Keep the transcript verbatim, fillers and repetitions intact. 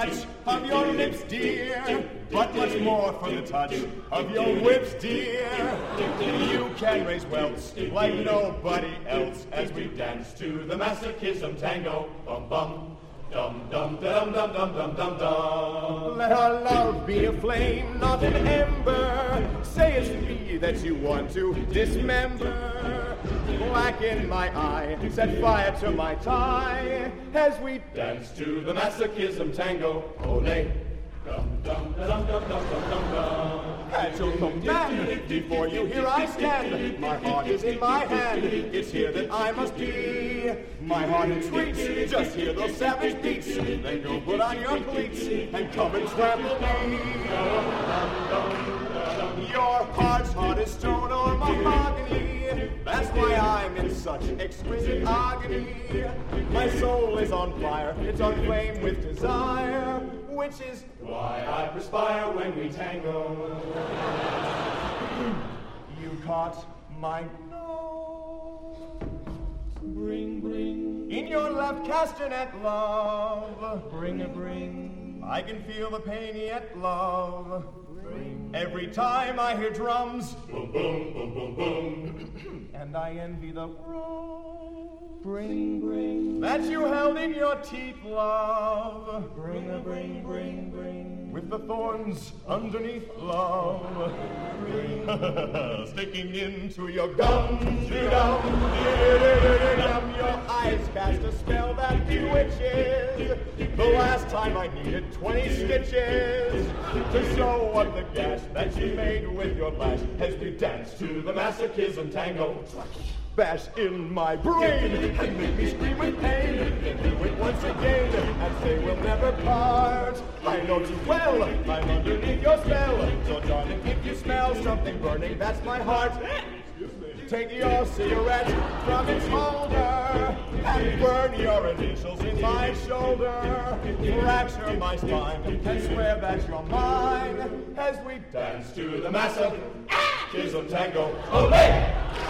touch of your lips, dear, but much more for the touch of your whips, dear. You can raise welts like nobody else as we dance to the masochism tango. Bum bum, dum dum dum dum dum dum dum dum. Let our love be a flame, not an ember. Say it's me that you want to dismember. Blacken my eye, set fire to my tie as we dance to the masochism tango. Ole. Dum dum dum dum dum dum dum dum. At your command, before you here I stand. My heart is in my hand. It's here that I must be. My heart entreats. Just hear those savage beats. Then go put on your cleats and come and trample me. Your heart's hard as stone or mahogany. That's why I'm in such exquisite agony. My soul is on fire. It's on flame with desire, which is why I perspire when we tango. You caught my nose. Bring, bring. In your left castanet, love. Bring a bring. I can feel the pain yet, love. Bring. Every time I hear drums. Boom, boom, boom, boom, boom. And I envy the rose. Bring, bring. That you held in your teeth, love. Bring a bring, bring, bring. With the thorns underneath, love. Bring. Sticking into your gums, you dum, dum. Your eyes cast a spell that bewitches. The last time I needed twenty stitches to sew up the gash that you made with your lash as we dance to the masochism tango. Bash in my brain and make me scream with pain. Then do it once again and say we'll never part. I know too well I'm underneath your spell. So darling, if you smell something burning, that's my heart. Take your cigarette from its holder and burn your initials in my shoulder. Fracture my spine and swear that you're mine as we dance to the masochism tango. Olé!